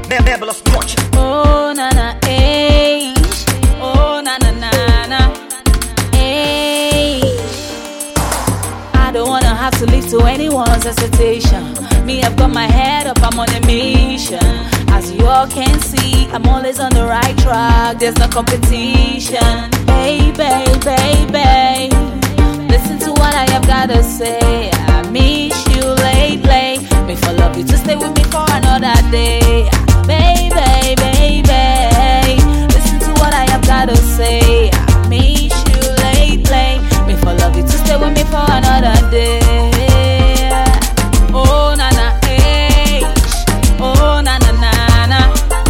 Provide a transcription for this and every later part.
Marvelous touch. Oh na na eh. Oh na na na na eh. I don't wanna have to live to anyone's expectation. Me, I've got my head up, I'm on a mission. As you all can see, I'm always on the right track. There's no competition. Baby, baby, listen to what I have gotta say. I miss you lately. Me for love you to stay with me for another day. Baby, baby, listen to what I have gotta say. I miss you lately. Me for love you to stay with me for another day. Oh na na eh. Oh na na na na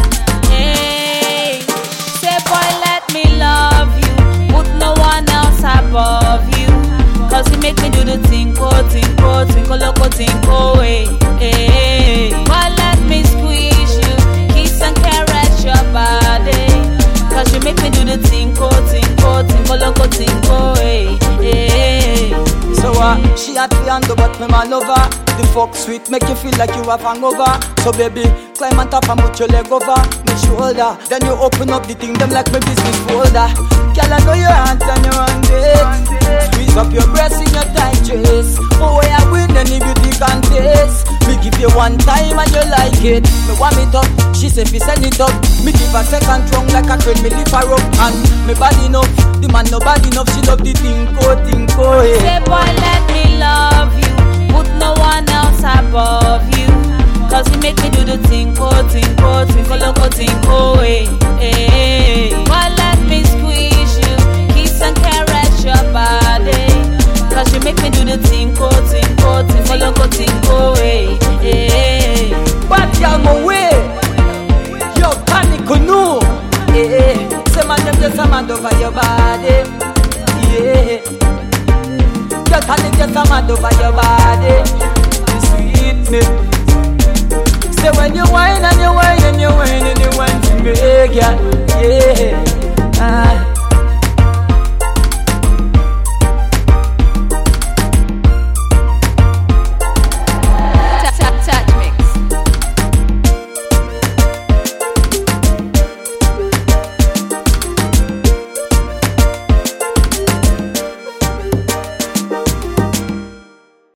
eh. Say boy, let me love you, put no one else above you. Cause you make me do the tinko, tinko, tinko, loco, tinko, eh. Boy, let me squeeze you, kiss and caress your body. Cause you make me do the tinko, tinko, tinko, loco, tinko, eh. So she had the handle but me my lover. The fuck sweet make you feel like you have hangover. So baby, climb on top and put your leg over my shoulder. Then you open up the thing them like my business folder. Girl, I know your hands and your hand. Squeeze up your breasts in your tight dress. Oh, I win any beauty contest. Me give you one time and you like it. Me warm it up, she say fi send it up. Me give a second round like a train, me lift her up. And me body enough, the man no body enough. She love the tinko, tinko, eh. Say boy, let me love you, put no one else above you. Cause you make me do the tinko, tinko, tinko, loco, tinko, eh. Boy, let me squeeze you, kiss and caress your body. Cause you make me do the tinko, tinko, tinko, loco, tinko, eh. But y'all go away. Yo, panic no. Say man them just a mad over your body. Yeah. Your panic just a mad over your body. You sweet me. Say when you whine and you whine and you whine and you whine to me, yeah.